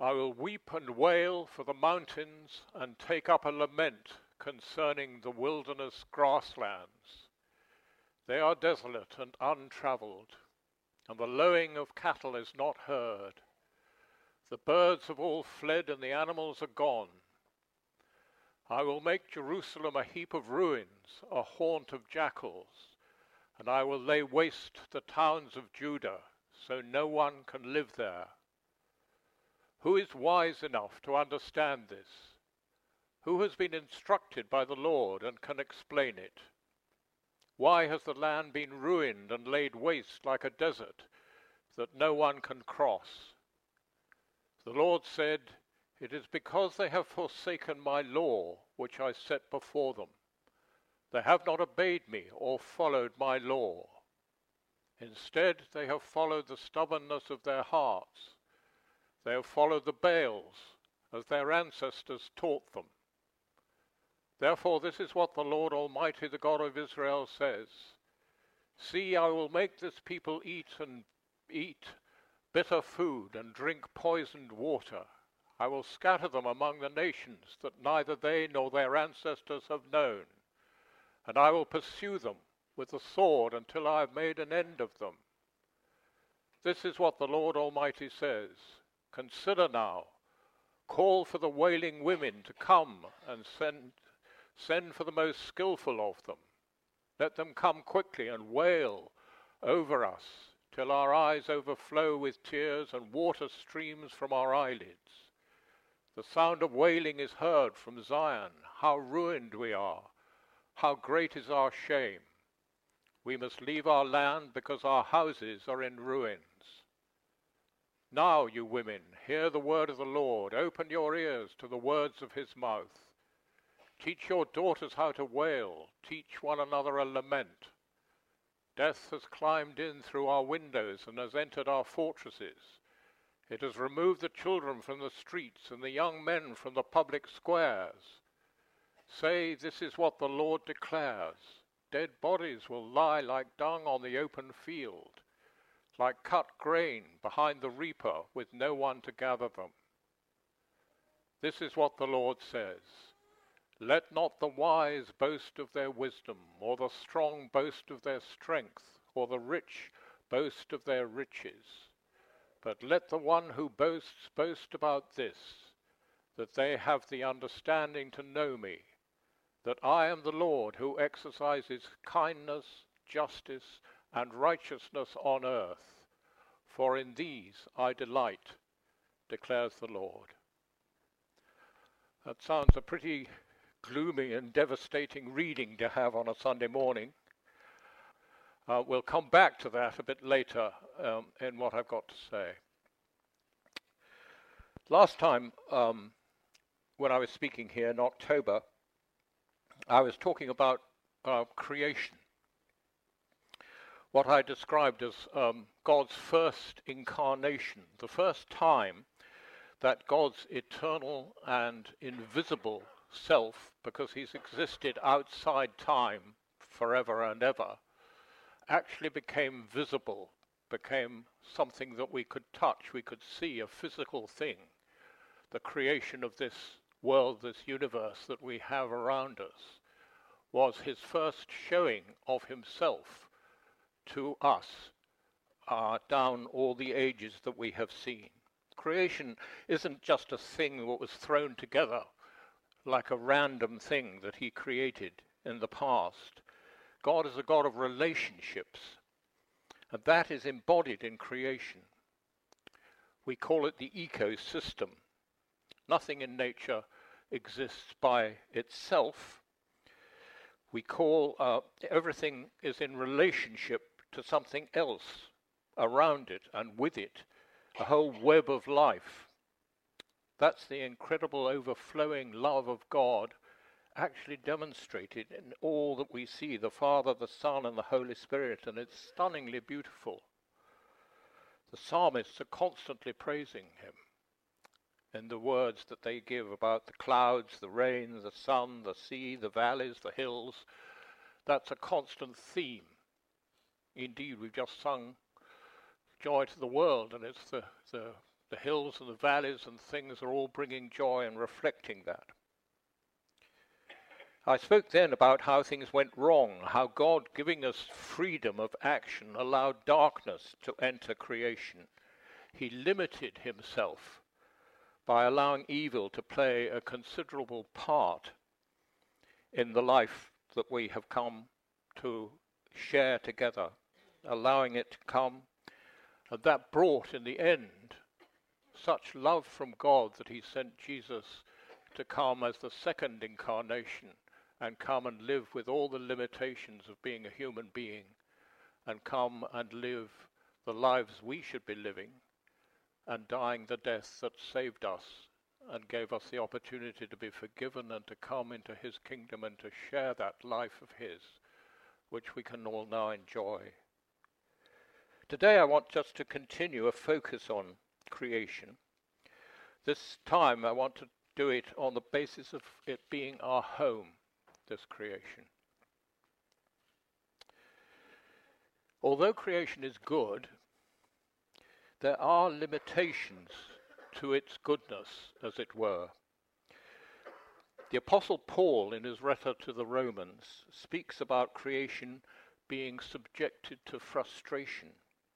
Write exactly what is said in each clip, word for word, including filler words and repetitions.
I will weep and wail for the mountains and take up a lament concerning the wilderness grasslands. They are desolate and untravelled, and the lowing of cattle is not heard. The birds have all fled and the animals are gone. I will make Jerusalem a heap of ruins, a haunt of jackals, and I will lay waste the towns of Judah, so no one can live there. Who is wise enough to understand this? Who has been instructed by the Lord and can explain it? Why has the land been ruined and laid waste like a desert, that no one can cross? The Lord said, "It is because they have forsaken my law, which I set before them. They have not obeyed me or followed my law. Instead, they have followed the stubbornness of their hearts. They have followed the Baals, as their ancestors taught them. Therefore this is what the Lord Almighty, the God of Israel, says. See, I will make this people eat and eat bitter food and drink poisoned water. I will scatter them among the nations that neither they nor their ancestors have known. And I will pursue them with the sword until I have made an end of them. This is what the Lord Almighty says. Consider now, call for the wailing women to come and send, send for the most skillful of them. Let them come quickly and wail over us till our eyes overflow with tears and water streams from our eyelids. The sound of wailing is heard from Zion. How ruined we are! How great is our shame! We must leave our land because our houses are in ruins. Now, you women, hear the word of the Lord. Open your ears to the words of his mouth. Teach your daughters how to wail. Teach one another a lament. Death has climbed in through our windows and has entered our fortresses. It has removed the children from the streets and the young men from the public squares. Say, this is what the Lord declares. Dead bodies will lie like dung on the open field, like cut grain behind the reaper with no one to gather them. This is what the Lord says. Let not the wise boast of their wisdom, or the strong boast of their strength, or the rich boast of their riches. But let the one who boasts boast about this, that they have the understanding to know me, that I am the Lord who exercises kindness, justice, and righteousness on earth. For in these I delight, declares the Lord. That sounds a pretty gloomy and devastating reading to have on a Sunday morning. Uh, we'll come back to that a bit later um, in what I've got to say. Last time, um, when I was speaking here in October, I was talking about uh, creation. What I described as um, God's first incarnation, the first time that God's eternal and invisible self, because he's existed outside time forever and ever, actually became visible, became something that we could touch, we could see, a physical thing. The creation of this world, this universe that we have around us, was his first showing of himself to us uh, down all the ages that we have seen. Creation isn't just a thing that was thrown together like a random thing that he created in the past. God is a God of relationships, and that is embodied in creation. We call it the ecosystem. Nothing in nature exists by itself. We call uh, everything is in relationship to something else around it and with it, a whole web of life. That's the incredible overflowing love of God actually demonstrated in all that we see, the Father, the Son, and the Holy Spirit, and it's stunningly beautiful. The psalmists are constantly praising him in the words that they give about the clouds, the rain, the sun, the sea, the valleys, the hills. That's a constant theme. Indeed, we've just sung Joy to the World, and it's the, the, The hills and the valleys and things are all bringing joy and reflecting that. I spoke then about how things went wrong, how God, giving us freedom of action, allowed darkness to enter creation. He limited himself by allowing evil to play a considerable part in the life that we have come to share together, allowing it to come. And that brought, in the end, such love from God that he sent Jesus to come as the second incarnation and come and live with all the limitations of being a human being, and come and live the lives we should be living, and dying the death that saved us and gave us the opportunity to be forgiven and to come into his kingdom and to share that life of his, which we can all now enjoy. Today I want just to continue a focus on creation. This time I want to do it on the basis of it being our home, this creation. Although creation is good, there are limitations to its goodness, as it were. The Apostle Paul, in his letter to the Romans, speaks about creation being subjected to frustration,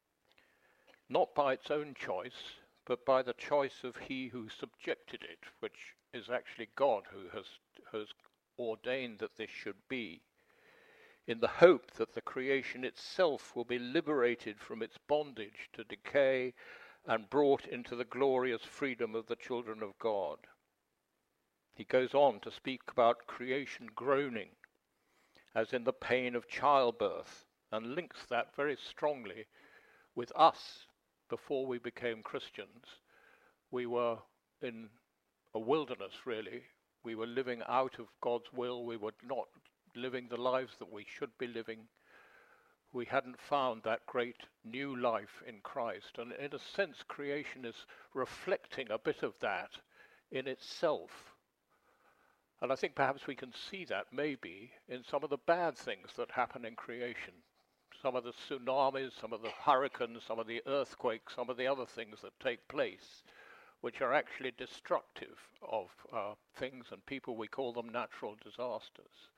not by its own choice, but by the choice of he who subjected it, which is actually God who has, has ordained that this should be, in the hope that the creation itself will be liberated from its bondage to decay and brought into the glorious freedom of the children of God. He goes on to speak about creation groaning, as in the pain of childbirth, and links that very strongly with us. Before we became Christians, we were in a wilderness, really. We were living out of God's will. We were not living the lives that we should be living. We hadn't found that great new life in Christ. And in a sense, creation is reflecting a bit of that in itself. And I think perhaps we can see that maybe in some of the bad things that happen in creation. Some of the tsunamis, some of the hurricanes, some of the earthquakes, some of the other things that take place, which are actually destructive of uh, things and people. We call them natural disasters.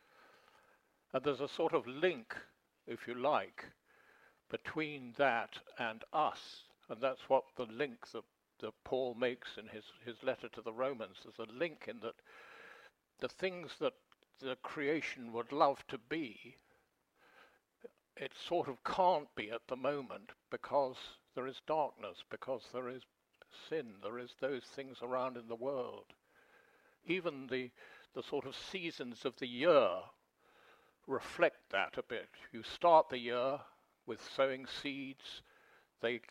And there's a sort of link, if you like, between that and us. And that's what the link that, that Paul makes in his, his letter to the Romans. There's a link in that the things that the creation would love to be, it sort of can't be at the moment because there is darkness, because there is sin, there is those things around in the world. Even the, the sort of seasons of the year reflect that a bit. You start the year with sowing seeds, they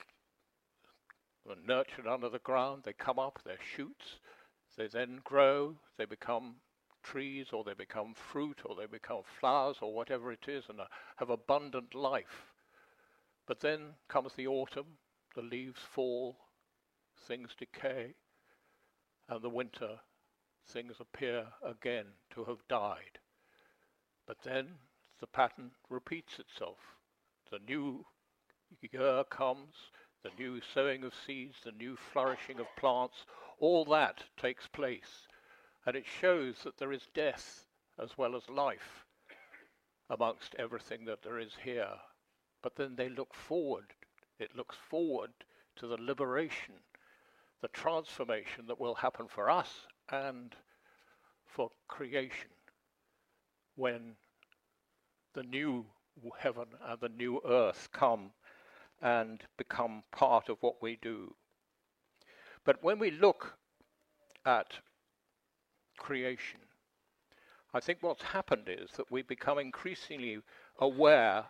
are nurtured under the ground, they come up, they're shoots, they then grow, they become trees, or they become fruit, or they become flowers, or whatever it is, and have abundant life. But then comes the autumn, the leaves fall, things decay, and the winter, things appear again to have died. But then the pattern repeats itself. The new year comes, the new sowing of seeds, the new flourishing of plants, all that takes place. And it shows that there is death as well as life amongst everything that there is here. But then they look forward. It looks forward to the liberation, the transformation that will happen for us and for creation when the new heaven and the new earth come and become part of what we do. But when we look at creation, I think what's happened is that we become increasingly aware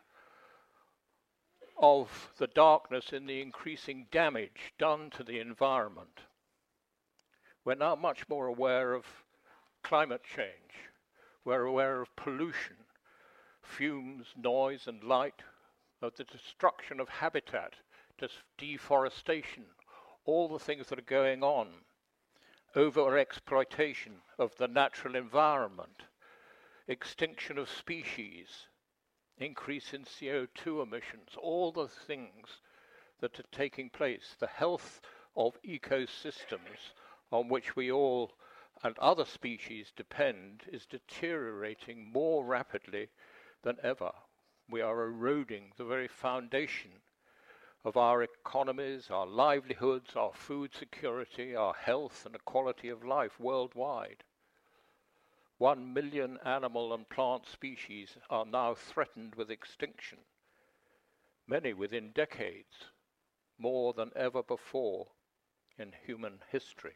of the darkness in the increasing damage done to the environment. We're now much more aware of climate change. We're aware of pollution, fumes, noise and light, of the destruction of habitat, just deforestation, all the things that are going on, over-exploitation of the natural environment, extinction of species, increase in C O two emissions, all the things that are taking place, the health of ecosystems on which we all and other species depend is deteriorating more rapidly than ever. We are eroding the very foundation of our economies, our livelihoods, our food security, our health and the quality of life worldwide. One million animal and plant species are now threatened with extinction, many within decades, more than ever before in human history.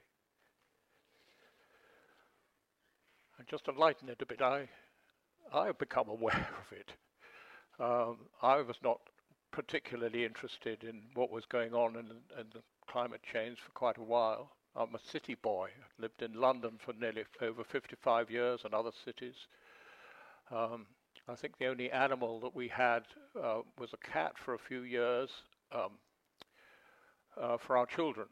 And just to lighten it a bit, I, I have become aware of it. Um, I was not particularly interested in what was going on in, in the climate change for quite a while. I'm a city boy. I lived in London for nearly over fifty-five years and other cities. Um, I think the only animal that we had uh, was a cat for a few years um, uh, for our children.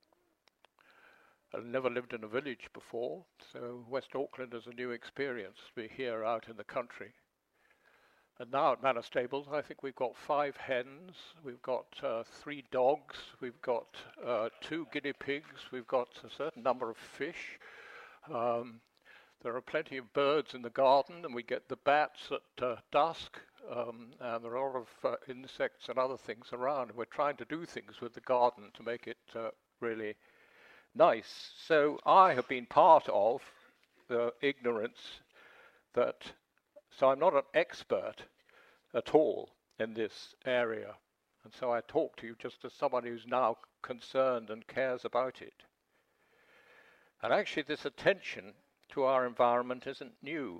I'd never lived in a village before, so West Auckland is a new experience. We're here out in the country. And now at Manor Stables, I think we've got five hens, we've got uh, three dogs, we've got uh, two guinea pigs, we've got a certain number of fish. Um, there are plenty of birds in the garden, and we get the bats at uh, dusk, um, and there are a lot of uh, insects and other things around. And we're trying to do things with the garden to make it uh, really nice. So I have been part of the ignorance that So I'm not an expert at all in this area. And so I talk to you just as someone who's now concerned and cares about it. And actually this attention to our environment isn't new.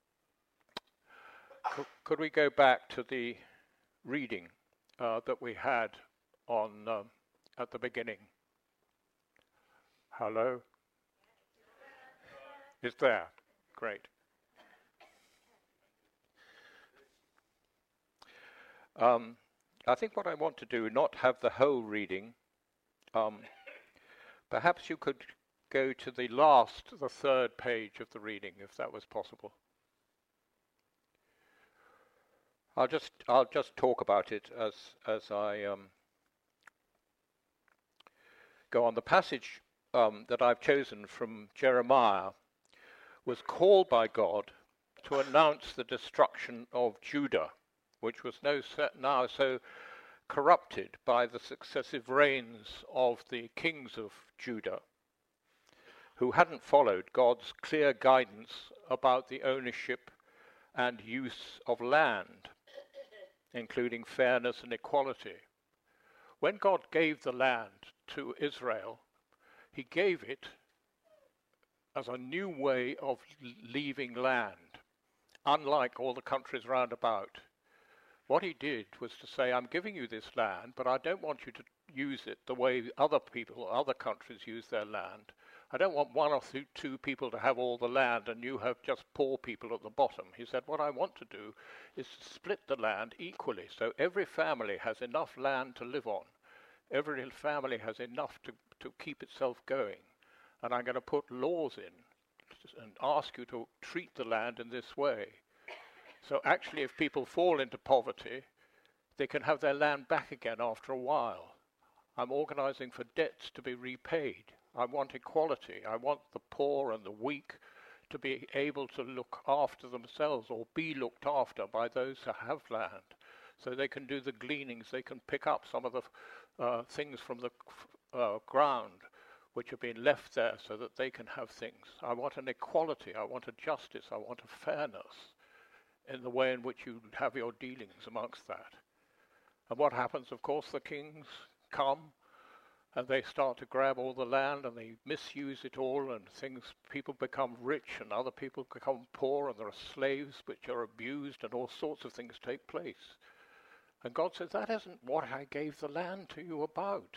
Could, could we go back to the reading uh, that we had on um, at the beginning? Hello? It's there. Great. Um, I think what I want to do, not have the whole reading, um, perhaps you could go to the last, the third page of the reading, if that was possible. I'll just, I'll just talk about it as, as I um, go on. The passage um, that I've chosen from Jeremiah was called by God to announce the destruction of Judah, which was no now so corrupted by the successive reigns of the kings of Judah, who hadn't followed God's clear guidance about the ownership and use of land, including fairness and equality. When God gave the land to Israel, he gave it as a new way of leaving land, unlike all the countries round about. What he did was to say, I'm giving you this land, but I don't want you to use it the way other people, other countries use their land. I don't want one or two people to have all the land and you have just poor people at the bottom. He said, what I want to do is to split the land equally, so every family has enough land to live on. Every family has enough to, to keep itself going. And I'm going to put laws in and ask you to treat the land in this way. So actually, if people fall into poverty, they can have their land back again after a while. I'm organizing for debts to be repaid. I want equality. I want the poor and the weak to be able to look after themselves or be looked after by those who have land. So they can do the gleanings, they can pick up some of the uh, things from the uh, ground which have been left there so that they can have things. I want an equality, I want a justice, I want a fairness in the way in which you have your dealings amongst that. And what happens, of course, the kings come and they start to grab all the land and they misuse it all, and things, people become rich and other people become poor, and there are slaves which are abused and all sorts of things take place. And God says, that isn't what I gave the land to you about.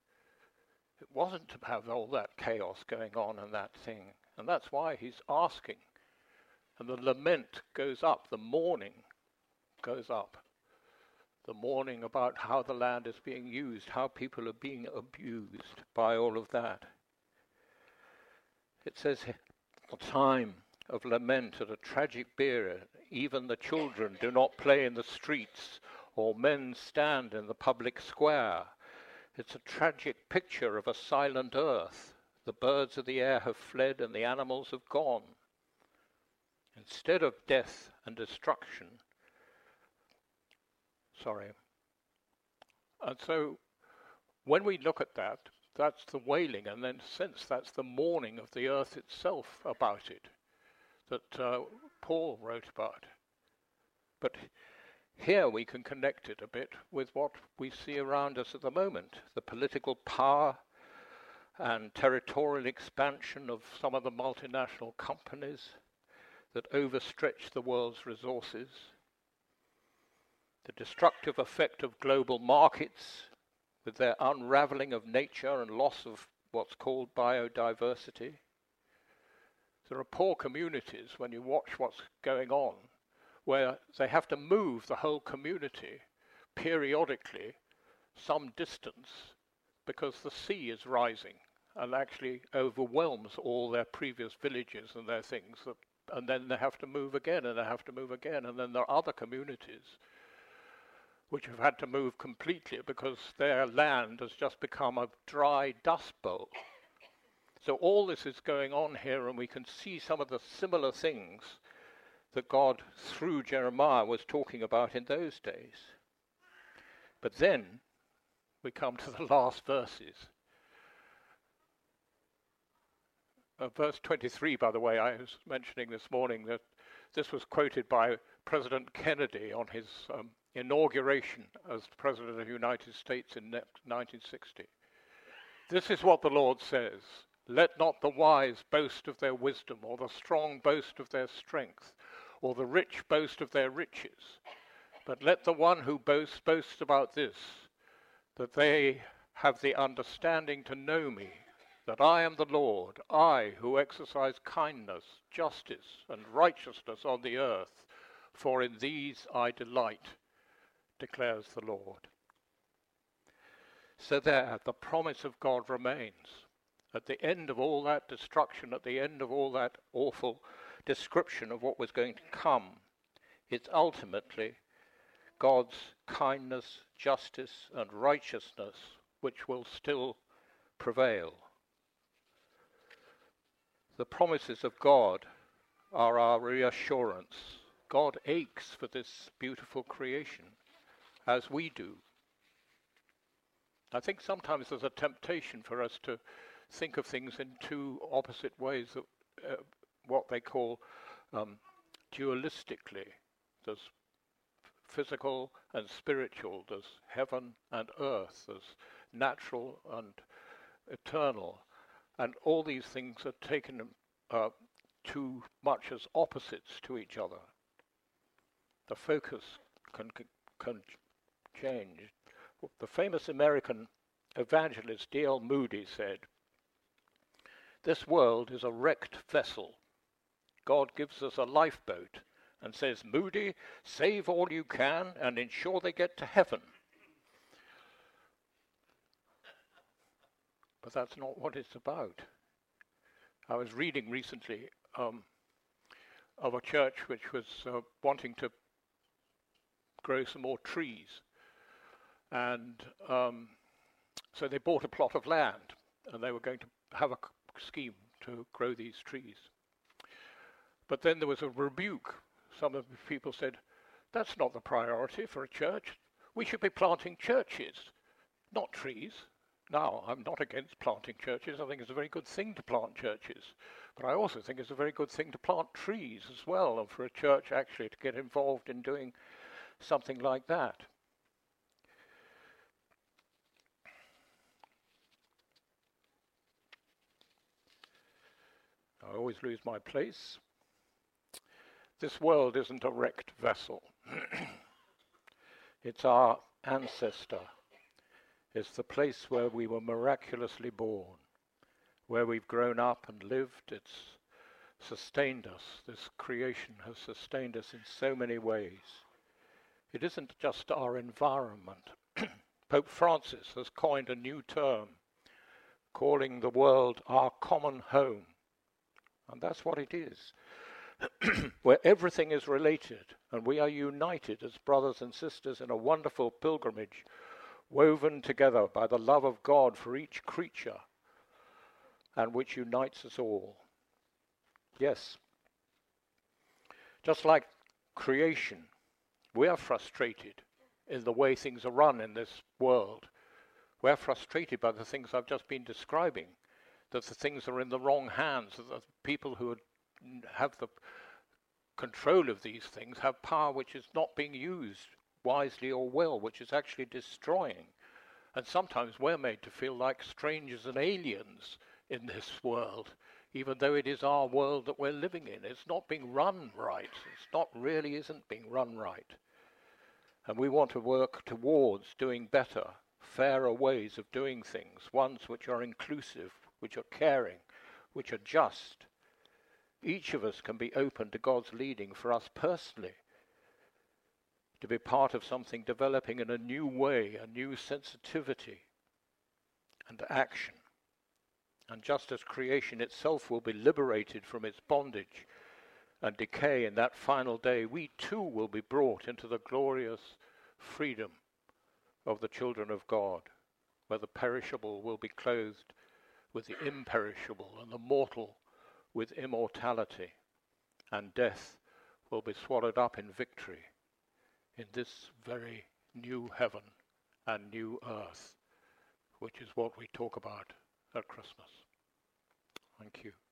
It wasn't to have all that chaos going on and that thing. And that's why he's asking. And the lament goes up, the mourning goes up. The mourning about how the land is being used, how people are being abused by all of that. It says, a time of lament at a tragic period, even the children do not play in the streets, or men stand in the public square. It's a tragic picture of a silent earth. The birds of the air have fled and the animals have gone. Instead of death and destruction, sorry. And so when we look at that, that's the wailing, and then in a sense that's the mourning of the earth itself about it, that uh, Paul wrote about. But here we can connect it a bit with what we see around us at the moment, the political power and territorial expansion of some of the multinational companies that overstretch the world's resources, the destructive effect of global markets with their unraveling of nature and loss of what's called biodiversity. There are poor communities, when you watch what's going on, where they have to move the whole community periodically some distance because the sea is rising and actually overwhelms all their previous villages and their things, that, and then they have to move again and they have to move again, and then there are other communities which have had to move completely because their land has just become a dry dust bowl. So all this is going on here, and we can see some of the similar things that God, through Jeremiah, was talking about in those days. But then we come to the last verses. Uh, verse twenty-three, by the way, I was mentioning this morning that this was quoted by President Kennedy on his um, inauguration as President of the United States in nineteen sixty. This is what the Lord says: "Let not the wise boast of their wisdom, or the strong boast of their strength, or the rich boast of their riches. But let the one who boasts boast about this, that they have the understanding to know me, that I am the Lord, I who exercise kindness, justice, and righteousness on the earth, for in these I delight, declares the Lord." So there, the promise of God remains. At the end of all that destruction, at the end of all that awful description of what was going to come, it's ultimately God's kindness, justice, and righteousness which will still prevail. The promises of God are our reassurance. God aches for this beautiful creation, as we do. I think sometimes there's a temptation for us to think of things in two opposite ways, that, uh, what they call um, dualistically. There's physical and spiritual, there's heaven and earth, there's natural and eternal. And all these things are taken uh, too much as opposites to each other. The focus can, can change. The famous American evangelist D L Moody said, "This world is a wrecked vessel. God gives us a lifeboat and says, 'Moody, save all you can and ensure they get to heaven.'" But that's not what it's about. I was reading recently um, of a church which was uh, wanting to grow some more trees. And um, so they bought a plot of land, and they were going to have a scheme to grow these trees. But then there was a rebuke. Some of the people said, "That's not the priority for a church. We should be planting churches, not trees." Now, I'm not against planting churches. I think it's a very good thing to plant churches. But I also think it's a very good thing to plant trees as well, and for a church actually to get involved in doing something like that. I always lose my place. This world isn't a wrecked vessel. It's our ancestor. It's the place where we were miraculously born, where we've grown up and lived. It's sustained us. This creation has sustained us in so many ways. It isn't just our environment. Pope Francis has coined a new term, calling the world our common home. And that's what it is, where everything is related, and we are united as brothers and sisters in a wonderful pilgrimage, woven together by the love of God for each creature, and which unites us all. Yes, just like creation, we are frustrated in the way things are run in this world. We're frustrated by the things I've just been describing, that the things are in the wrong hands, that the people who have the control of these things have power which is not being used wisely or well, which is actually destroying. And sometimes we're made to feel like strangers and aliens in this world, even though it is our world that we're living in. It's not being run right. It's not really isn't being run right. And we want to work towards doing better, fairer ways of doing things, ones which are inclusive, which are caring, which are just. Each of us can be open to God's leading for us personally, to be part of something developing in a new way, a new sensitivity and action. And just as creation itself will be liberated from its bondage and decay in that final day, we too will be brought into the glorious freedom of the children of God, where the perishable will be clothed with the imperishable, and the mortal with immortality, and death will be swallowed up in victory in this very new heaven and new earth, which is what we talk about at Christmas. Thank you.